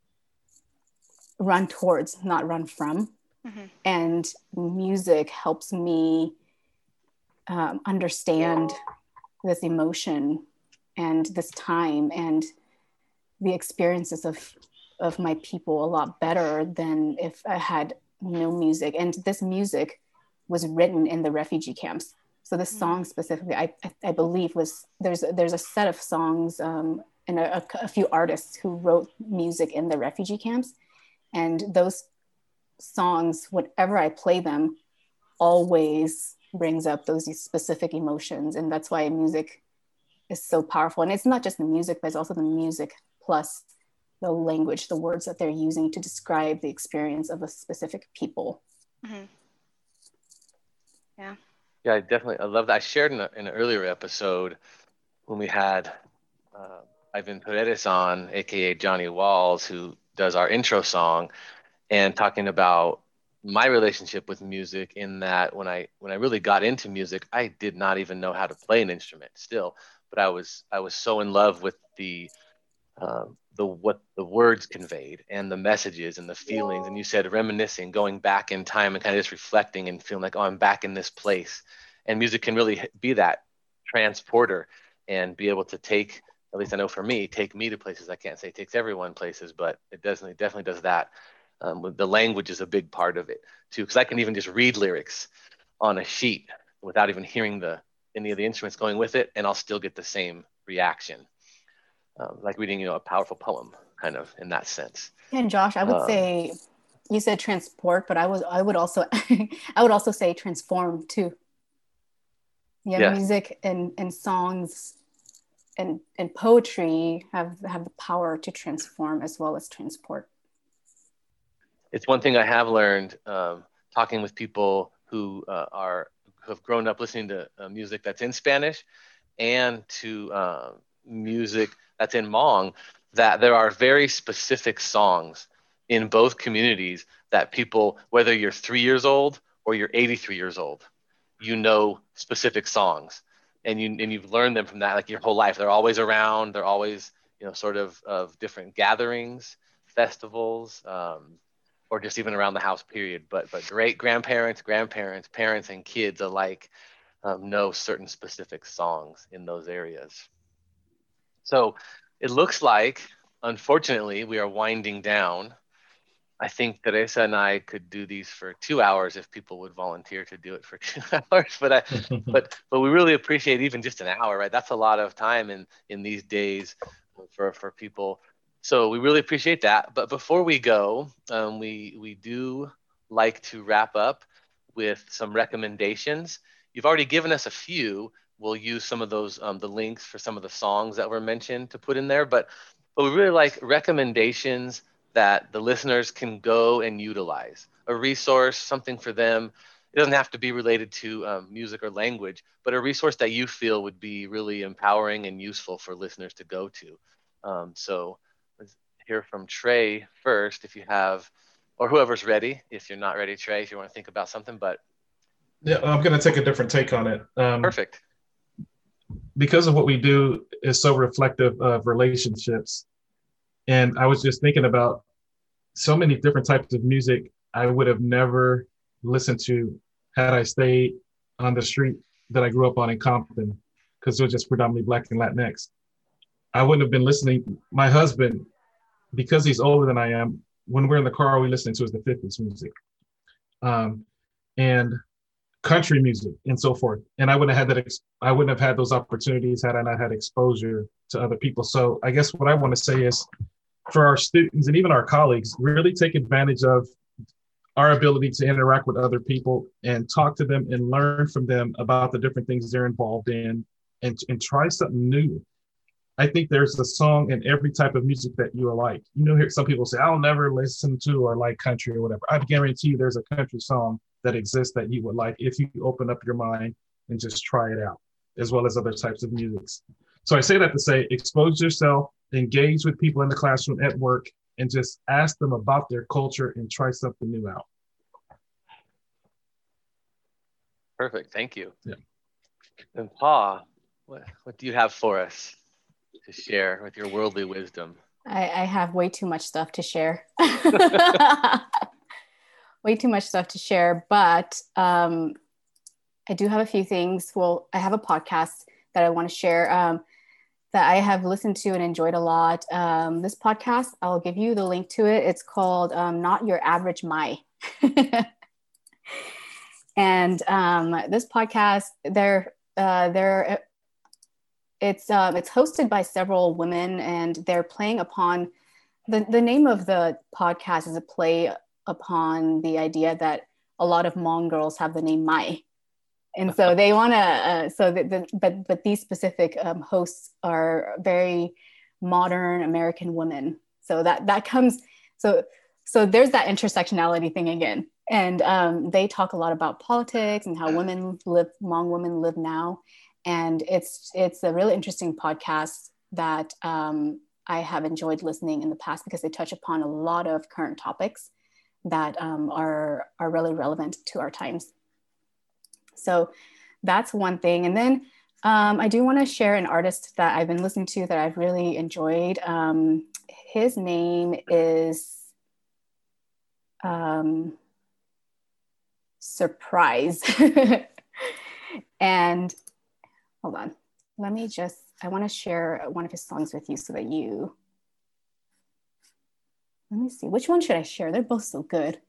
run towards, not run from. Mm-hmm. And music helps me um, understand this emotion and this time and the experiences of of my people a lot better than if I had no music. And this music was written in the refugee camps. So this song specifically, I, I believe was, there's there's a set of songs um, and a, a few artists who wrote music in the refugee camps. And those songs, whenever I play them, always brings up those specific emotions. And that's why music is so powerful. And it's not just the music, but it's also the music plus the language, the words that they're using to describe the experience of a specific people. Mm-hmm. Yeah. Yeah, I definitely, I love that. I shared in, a, in an earlier episode when we had uh, Ivan Paredes on, A K A Johnny Walls, who does our intro song, and talking about my relationship with music, in that when I when I really got into music, I did not even know how to play an instrument still, but I was I was so in love with the uh, the what the words conveyed and the messages and the feelings. And you said reminiscing, going back in time and kind of just reflecting and feeling like, oh, I'm back in this place. And music can really be that transporter and be able to take, at least I know for me, take me to places. I can't say it takes everyone places, but it definitely definitely does that. Um, the language is a big part of it too, because I can even just read lyrics on a sheet without even hearing the any of the instruments going with it, and I'll still get the same reaction, um, like reading, you know, a powerful poem, kind of in that sense. And Josh, I would um, say, you said transport, but I was I would also I would also say transform too. Yeah, yes. Music and and songs and and poetry have have the power to transform as well as transport. It's one thing I have learned um, talking with people who uh, are who have grown up listening to uh, music that's in Spanish and to uh, music that's in Hmong, that there are very specific songs in both communities that people, whether you're three years old or you're eighty-three years old, you know specific songs, and you and you've learned them from that like your whole life. They're always around. They're always, you know, sort of of different gatherings, festivals. Um, or just even around the house, period. But but great grandparents, grandparents, parents, and kids alike um, know certain specific songs in those areas. So it looks like, unfortunately, we are winding down. I think Teresa and I could do these for two hours if people would volunteer to do it for two hours. But I, but but we really appreciate even just an hour, right? That's a lot of time in in these days for for people. So we really appreciate that. But before we go, um, we we do like to wrap up with some recommendations. You've already given us a few. We'll use some of those, um, the links for some of the songs that were mentioned to put in there. But, but we really like recommendations that the listeners can go and utilize. A resource, something for them. It doesn't have to be related to um, music or language, but a resource that you feel would be really empowering and useful for listeners to go to. Um, so let's hear from Trey first, if you have, or whoever's ready. If you're not ready, Trey, if you want to think about something, but. Yeah, I'm going to take a different take on it. Um, Perfect. Because of what we do is so reflective of relationships. And I was just thinking about so many different types of music I would have never listened to had I stayed on the street that I grew up on in Compton, because it was just predominantly Black and Latinx. I wouldn't have been listening. My husband, because he's older than I am, when we're in the car, we listen to is the fifties music, um, and country music and so forth. And I wouldn't have had that. Ex- I wouldn't have had those opportunities had I not had exposure to other people. So I guess what I want to say is, for our students and even our colleagues, really take advantage of our ability to interact with other people and talk to them and learn from them about the different things they're involved in, and, and try something new. I think there's a song in every type of music that you like. You know, here some people say, I'll never listen to or like country or whatever. I guarantee you there's a country song that exists that you would like if you open up your mind and just try it out, as well as other types of musics. So I say that to say, expose yourself, engage with people in the classroom, at work, and just ask them about their culture and try something new out. Perfect, thank you. Yeah. And Pa, what, what do you have for us to share with your worldly wisdom? I, I have way too much stuff to share. Way too much stuff to share, but um, I do have a few things. Well, I have a podcast that I want to share um, that I have listened to and enjoyed a lot. Um, this podcast, I'll give you the link to it. It's called um, Not Your Average Mai. And um, this podcast, they're, uh, they're it's um, it's hosted by several women, and they're playing upon the the name of the podcast is a play upon the idea that a lot of Hmong girls have the name Mai, and so they want to. Uh, so the, the, but but these specific um, hosts are very modern American women. So that that comes so so there's that intersectionality thing again, and um, they talk a lot about politics and how women live, Hmong women live now. And it's it's a really interesting podcast that um, I have enjoyed listening in the past because they touch upon a lot of current topics that um, are are really relevant to our times. So that's one thing. And then um, I do want to share an artist that I've been listening to that I've really enjoyed. Um, his name is um, Surprise. And hold on, let me just, I want to share one of his songs with you so that you, let me see, which one should I share? They're both so good.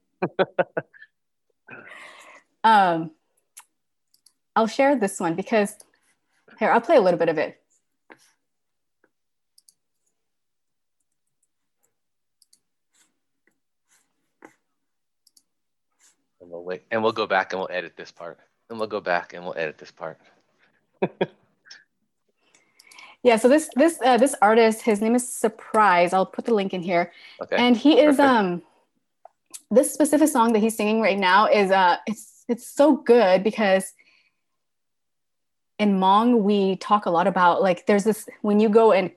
um, I'll share this one because, here, I'll play a little bit of it. And we'll wait, and we'll go back and we'll edit this part. And we'll go back and we'll edit this part. Yeah, so this this uh, this artist, his name is Surprise. I'll put the link in here. Okay. And he is Perfect. um this specific song that he's singing right now is uh it's it's so good because in Hmong we talk a lot about, like, there's this, when you go and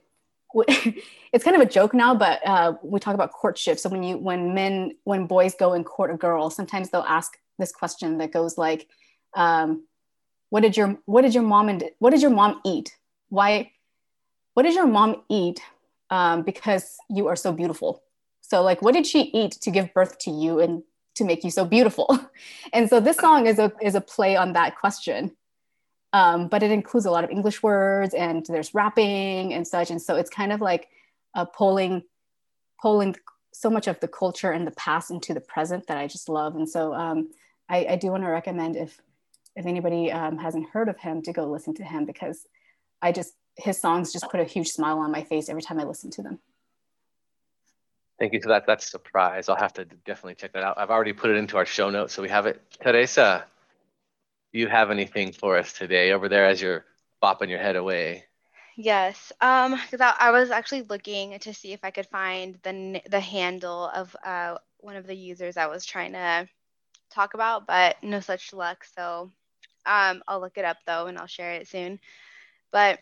it's kind of a joke now, but uh, we talk about courtship. So when you when men when boys go and court a girl, sometimes they'll ask this question that goes like, um, what did your what did your mom and what did your mom eat? Why what did your mom eat? Um, because you are so beautiful. So like, what did she eat to give birth to you and to make you so beautiful? And so this song is a is a play on that question. Um, but it includes a lot of English words and there's rapping and such. And so it's kind of like uh, pulling, pulling so much of the culture and the past into the present that I just love. And so um, I, I do want to recommend, if, if anybody um, hasn't heard of him, to go listen to him, because I just, his songs just put a huge smile on my face every time I listen to them. Thank you for that. That's a surprise. I'll have to definitely check that out. I've already put it into our show notes, so we have it. Teresa, do you have anything for us today over there as you're bopping your head away? Yes, um, because I, I was actually looking to see if I could find the the handle of uh, one of the users I was trying to talk about, but no such luck. So um, I'll look it up though, and I'll share it soon. But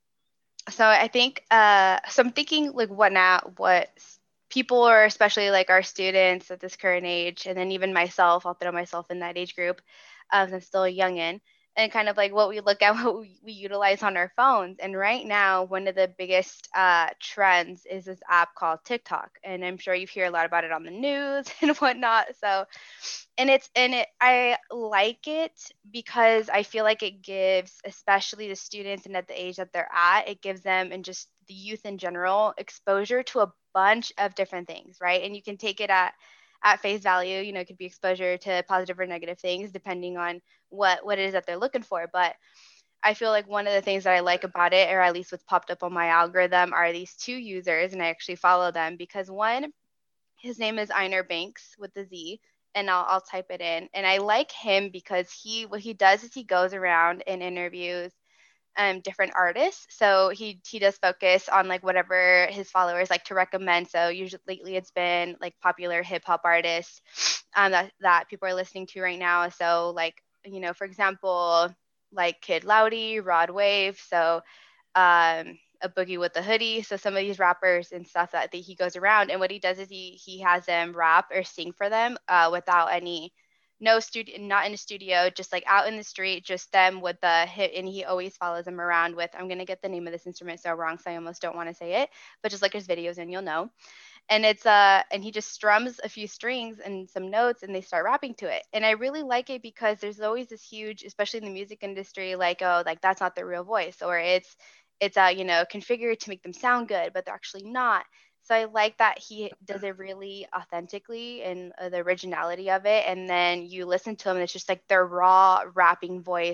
so I think, uh, so I'm thinking like what now, what people, or especially like our students at this current age, and then even myself, I'll throw myself in that age group. Um, I'm still a youngin', and kind of like what we look at, what we, we utilize on our phones. And right now, one of the biggest uh, trends is this app called TikTok. And I'm sure you hear a lot about it on the news and whatnot. So, and it's, and it, I like it because I feel like it gives, especially the students and at the age that they're at, it gives them, and just the youth in general, exposure to a bunch of different things, right? And you can take it at at face value. You know, it could be exposure to positive or negative things depending on what what it is that they're looking for. But I feel like one of the things that I like about it, or at least what's popped up on my algorithm, are these two users, and I actually follow them because one, his name is Einar Banks with the Z, and I'll, I'll type it in. And I like him because he what he does is he goes around and interviews um, different artists. So he he does focus on like whatever his followers like to recommend. So usually lately it's been like popular hip hop artists um, that, that people are listening to right now. So like, you know, for example, like Kid Loudy, Rod Wave. So um, a Boogie with the Hoodie. So some of these rappers and stuff that, that he goes around, and what he does is he he has them rap or sing for them uh, without any no studio, not in a studio, just like out in the street, just them with the hit. And he always follows them around with, I'm going to get the name of this instrument so wrong, so I almost don't want to say it, but just like his videos and you'll know. And it's, uh, and he just strums a few strings and some notes and they start rapping to it. And I really like it because there's always this huge, especially in the music industry, like, oh, like that's not their real voice, or it's, it's, uh, you know, configured to make them sound good, but they're actually not. So I like that he does it really authentically and uh, the originality of it. And then you listen to him and it's just like their raw rapping voice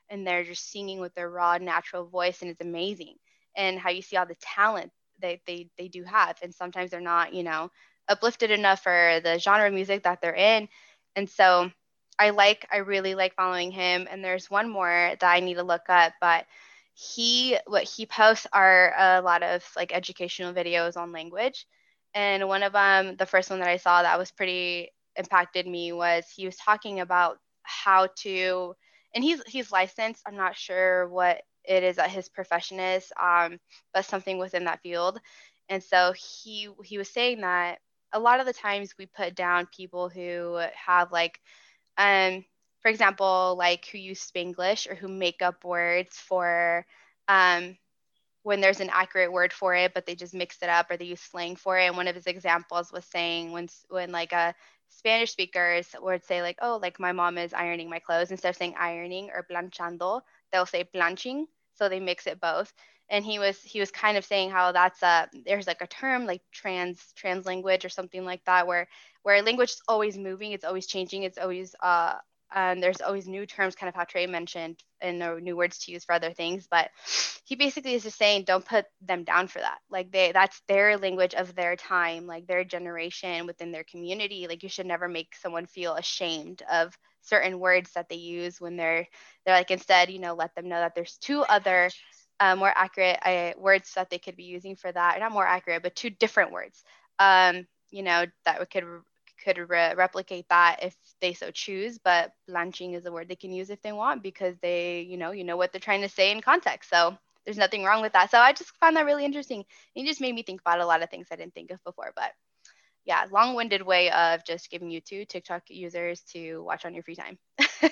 and they're just singing with their raw, natural voice, and it's amazing. And how you see all the talent they they they do have, and sometimes they're not, you know, uplifted enough for the genre of music that they're in. And so I like I really like following him. And there's one more that I need to look up, but he what he posts are a lot of like educational videos on language. And one of them, the first one that I saw that was pretty impacted me, was he was talking about how to, and he's he's licensed. I'm not sure what it is that his profession is, um, but something within that field. And so he he was saying that a lot of the times we put down people who have like, um, for example, like who use Spanglish or who make up words for, um, when there's an accurate word for it, but they just mix it up or they use slang for it. And one of his examples was saying when when like a Spanish speakers would say like, oh, like my mom is ironing my clothes, instead of saying ironing or planchando, they'll say planching. So they mix it both. And he was he was kind of saying how that's a there's like a term like trans trans language or something like that, where where language is always moving, it's always changing, it's always uh and there's always new terms, kind of how Trey mentioned, and uh, new words to use for other things. But he basically is just saying, don't put them down for that. Like they, that's their language of their time, like their generation within their community. Like you should never make someone feel ashamed of certain words that they use when they're, they're like, instead, you know, let them know that there's two other uh, more accurate uh, words that they could be using for that. Or not more accurate, but two different words, um, you know, that could could re- replicate that if they so choose. But blanching is a word they can use if they want, because they, you know, you know what they're trying to say in context. So there's nothing wrong with that. So I just found that really interesting. It just made me think about a lot of things I didn't think of before. But yeah, long-winded way of just giving you two TikTok users to watch on your free time.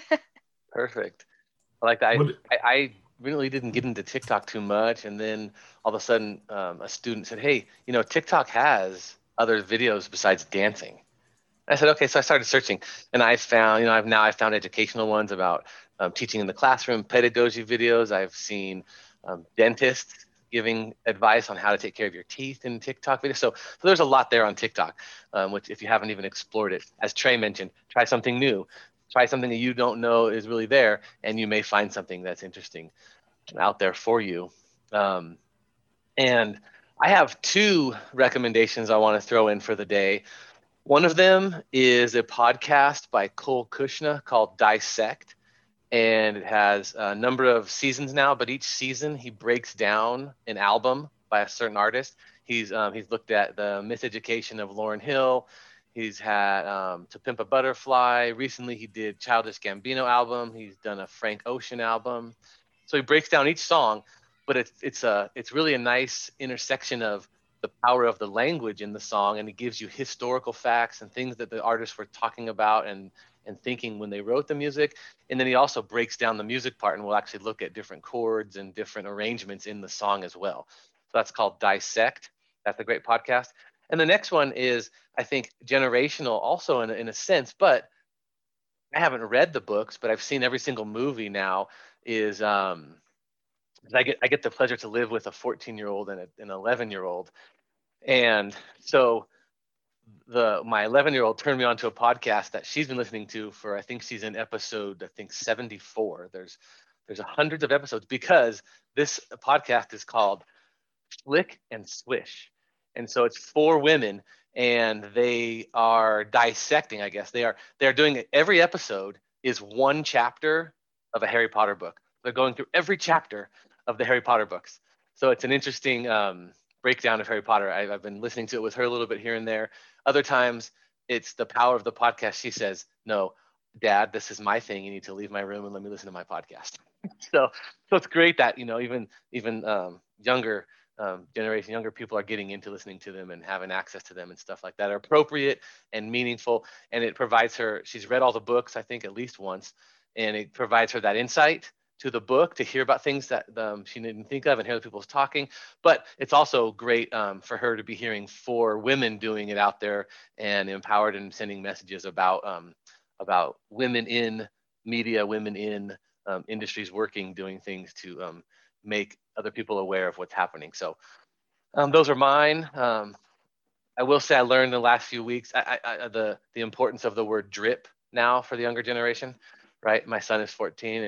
Perfect. I like that. I, I, I really didn't get into TikTok too much. And then all of a sudden um, a student said, hey, you know, TikTok has other videos besides dancing. I said, okay. So I started searching, and I found, you know, I've now I found educational ones about um, teaching in the classroom, pedagogy videos. I've seen um, dentists giving advice on how to take care of your teeth in TikTok videos. So, so there's a lot there on TikTok, um, which if you haven't even explored it, as Trey mentioned, try something new, try something that you don't know is really there, and you may find something that's interesting out there for you. Um, and I have two recommendations I want to throw in for the day. One of them is a podcast by Cole Kushner called Dissect, and it has a number of seasons now, but each season he breaks down an album by a certain artist. He's um, he's looked at the Miseducation of Lauryn Hill. He's had um, To Pimp a Butterfly. Recently he did Childish Gambino album. He's done a Frank Ocean album. So he breaks down each song, but it's it's a it's really a nice intersection of the power of the language in the song, and it gives you historical facts and things that the artists were talking about and and thinking when they wrote the music. And then he also breaks down the music part, and we'll actually look at different chords and different arrangements in the song as well. So that's called Dissect. That's a great podcast. And the next one is, I think, generational also in, in a sense, but I haven't read the books, but I've seen every single movie now, is um, I get I get the pleasure to live with a fourteen year old and a, an eleven year old. And so the my eleven year old turned me on to a podcast that she's been listening to for, I think she's in episode, I think seventy-four. There's there's hundreds of episodes, because this podcast is called Flick and Swish. And so it's four women, and they are dissecting, I guess. They are they're doing it. Every episode is one chapter of a Harry Potter book. They're going through every chapter of the Harry Potter books. So it's an interesting um, breakdown of Harry Potter. I've, I've been listening to it with her a little bit here and there. Other times it's the power of the podcast. She says, no, Dad, this is my thing. You need to leave my room and let me listen to my podcast. so so it's great that, you know, even even um, younger um, generation, younger people are getting into listening to them and having access to them and stuff like that are appropriate and meaningful. And it provides her, she's read all the books, I think at least once, and it provides her that insight to the book to hear about things that um, she didn't think of and hear the people talking. But it's also great um, for her to be hearing four women doing it out there and empowered and sending messages about um, about women in media, women in um, industries working, doing things to um, make other people aware of what's happening. So um, those are mine. Um, I will say I learned in the last few weeks I, I, I, the the importance of the word drip now for the younger generation. Right, my son is fourteen, and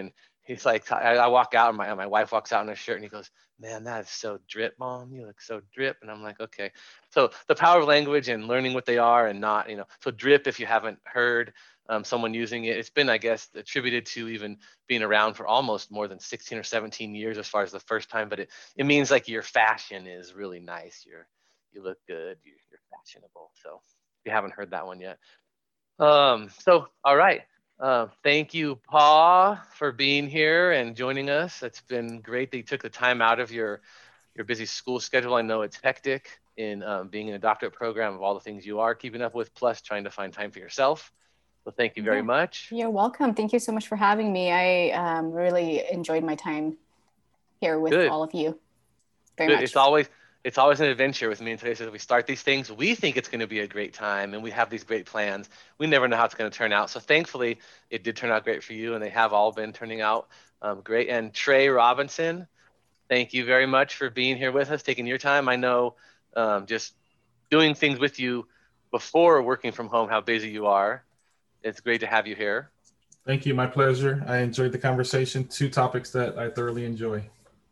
he's like, I, I walk out and my, my wife walks out in her shirt and he goes, man, that is so drip, Mom. You look so drip. And I'm like, okay. So the power of language and learning what they are and not, you know, so drip, if you haven't heard um, someone using it, it's been, I guess, attributed to even being around for almost more than sixteen or seventeen years as far as the first time. But it, it means like your fashion is really nice. You're, you look good. You're, you're fashionable. So if you haven't heard that one yet. Um, so, all right. Uh, thank you, Pa, for being here and joining us. It's been great that you took the time out of your, your busy school schedule. I know it's hectic in um, being in a doctorate program of all the things you are keeping up with, plus trying to find time for yourself. So thank you very yeah. much. You're welcome. Thank you so much for having me. I um, really enjoyed my time here with Good. all of you. Very Good. much. It's always it's always an adventure with me and Teresa. As we start these things, we think it's going to be a great time and we have these great plans. We never know how it's going to turn out. So thankfully, it did turn out great for you, and they have all been turning out um, great. And Trey Robinson, thank you very much for being here with us, taking your time. I know um, just doing things with you before working from home, how busy you are. It's great to have you here. Thank you. My pleasure. I enjoyed the conversation. Two topics that I thoroughly enjoy.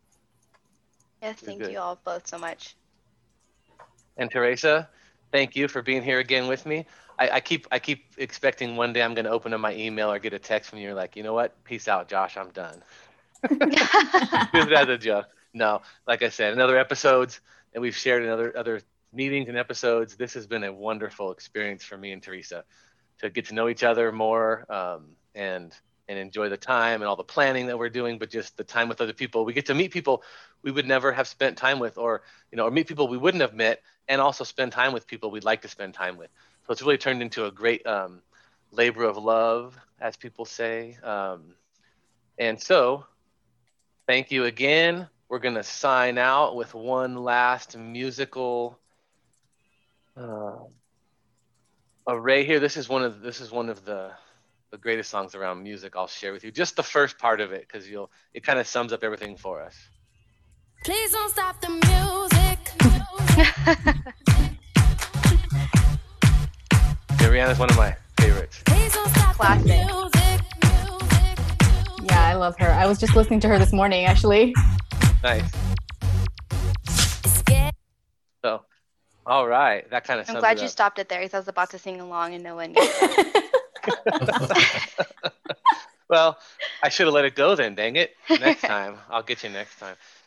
Yes, thank you all both so much. And Teresa, thank you for being here again with me. I, I keep I keep expecting one day I'm going to open up my email or get a text from you. You're like, you know what? Peace out, Josh. I'm done. Just as a joke. No, like I said, in other episodes, and we've shared in other other meetings and episodes, this has been a wonderful experience for me and Teresa to get to know each other more um, and and enjoy the time and all the planning that we're doing, but just the time with other people. We get to meet people we would never have spent time with, or, you know, or meet people we wouldn't have met, and also spend time with people we'd like to spend time with. So it's really turned into a great um, labor of love, as people say. Um, and so thank you again. We're going to sign out with one last musical uh, array here. This is one of this is one of the the greatest songs around music I'll share with you. Just the first part of it, because you'll it kind of sums up everything for us. Please don't stop the music. Yeah, Rihanna's one of my favorites. Please don't stop Classic. the music. Music. Yeah, I love her. I was just listening to her this morning, actually. Nice. Scared. So, all right, that kind of. I'm sums glad it you up. stopped it there because I was about to sing along and no one knew. Well, I should have let it go then. Dang it! Next time, I'll get you next time.